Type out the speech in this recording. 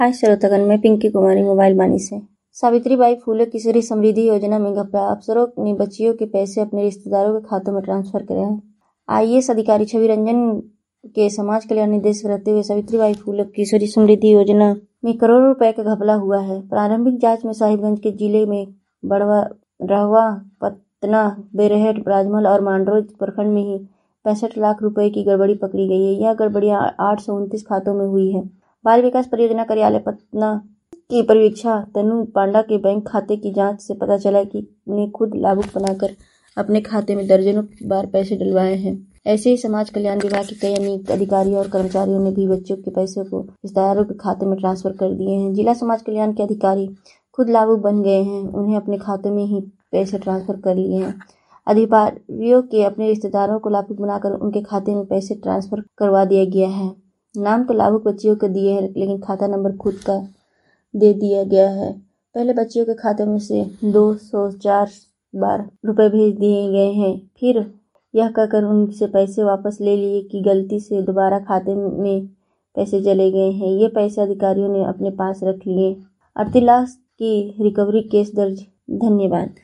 हाय श्रोतागण, मैं पिंकी कुमारी मोबाइल बानी से। सावित्रीबाई फुले किशोरी समृद्धि योजना में घपला, अफसरों ने बच्चियों के पैसे अपने रिश्तेदारों के खातों में ट्रांसफर करे हैं। आईएएस अधिकारी छवि रंजन के समाज कल्याण निर्देशक रहते हुए सावित्रीबाई फुले किशोरी समृद्धि योजना में करोड़ों रुपए का घपला हुआ है। प्रारंभिक जांच में साहिबगंज के जिले में रहवा, पतना, बेरहेट, राजमहल और मांडरोज प्रखंड में ही 65 लाख रुपए की गड़बड़ी पकड़ी गई है। यह गड़बड़ियां 829 खातों में हुई है। बाल विकास परियोजना कार्यालय पटना की पर्यवेक्षिका तनु पांडा के बैंक खाते की जांच से पता चला कि उन्हें खुद लाभुक बनाकर अपने खाते में दर्जनों बार पैसे डलवाए हैं। ऐसे ही समाज कल्याण विभाग के कई अन्य अधिकारियों और कर्मचारियों ने भी बच्चों के पैसे को रिश्तेदारों के खाते में ट्रांसफर कर दिए हैं। जिला समाज कल्याण के अधिकारी खुद लाभुक बन गए हैं, उन्हें अपने खाते में ही पैसे ट्रांसफर कर लिए हैं। अधिकारियों के अपने रिश्तेदारों को लाभुक बनाकर उनके खाते में पैसे ट्रांसफर करवा दिया गया है। नाम तो लाभुक बच्चियों को दिए हैं, लेकिन खाता नंबर खुद का दे दिया गया है। पहले बच्चियों के खाते में से 204 बार रुपए भेज दिए गए हैं, फिर यह कहकर उनसे पैसे वापस ले लिए कि गलती से दोबारा खाते में पैसे चले गए हैं। ये पैसे अधिकारियों ने अपने पास रख लिए। 38 लाख की रिकवरी केस दर्ज। धन्यवाद।